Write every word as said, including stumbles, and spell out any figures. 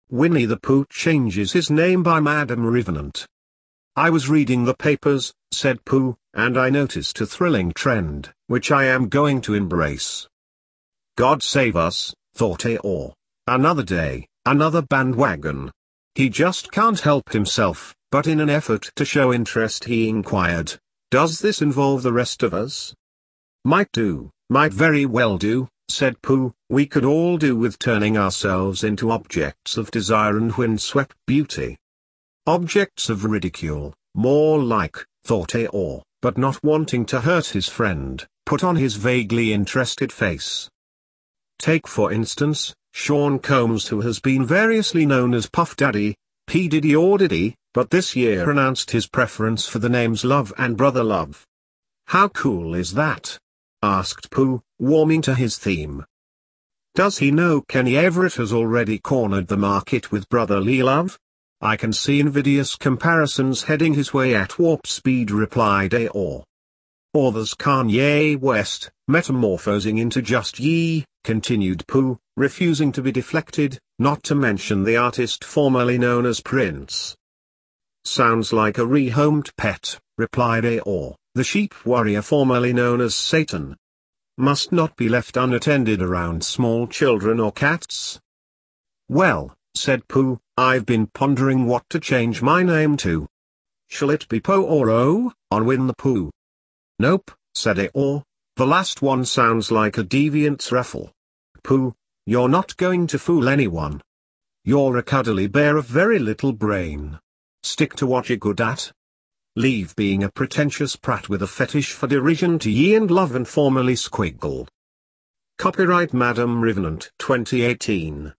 Winnie the Pooh changes his name by Madame Revenant. I was reading the papers, said Pooh, and I noticed a thrilling trend, which I am going to embrace. God save us, thought Eeyore. Another day, another bandwagon. He just can't help himself, but in an effort to show interest he inquired, does this involve the rest of us? Might do, might very well do, said Pooh. We could all do with turning ourselves into objects of desire and windswept beauty. Objects of ridicule, more like, thought Eeyore, but not wanting to hurt his friend, put on his vaguely interested face. Take for instance, Sean Combs, who has been variously known as Puff Daddy, P. Diddy or Diddy, but this year announced his preference for the names Love and Brother Love. How cool is that? Asked Pooh, warming to his theme. Does he know Kenny Everett has already cornered the market with Brotherly Love? I can see invidious comparisons heading his way at warp speed, replied Eeyore. Or there's Kanye West, metamorphosing into Just Ye, continued Pooh, refusing to be deflected, not to mention the artist formerly known as Prince. Sounds like a rehomed pet, replied Eeyore, the sheep warrior formerly known as Satan. Must not be left unattended around small children or cats. Well, said Pooh, I've been pondering what to change my name to. Shall it be Po or O, on Win the Pooh? Nope, said Eeyore, the last one sounds like a deviant's raffle. Pooh, you're not going to fool anyone. You're a cuddly bear of very little brain. Stick to what you're good at. Leave being a pretentious prat with a fetish for derision to ye and love and formerly squiggle. Copyright Madame Revenant twenty eighteen.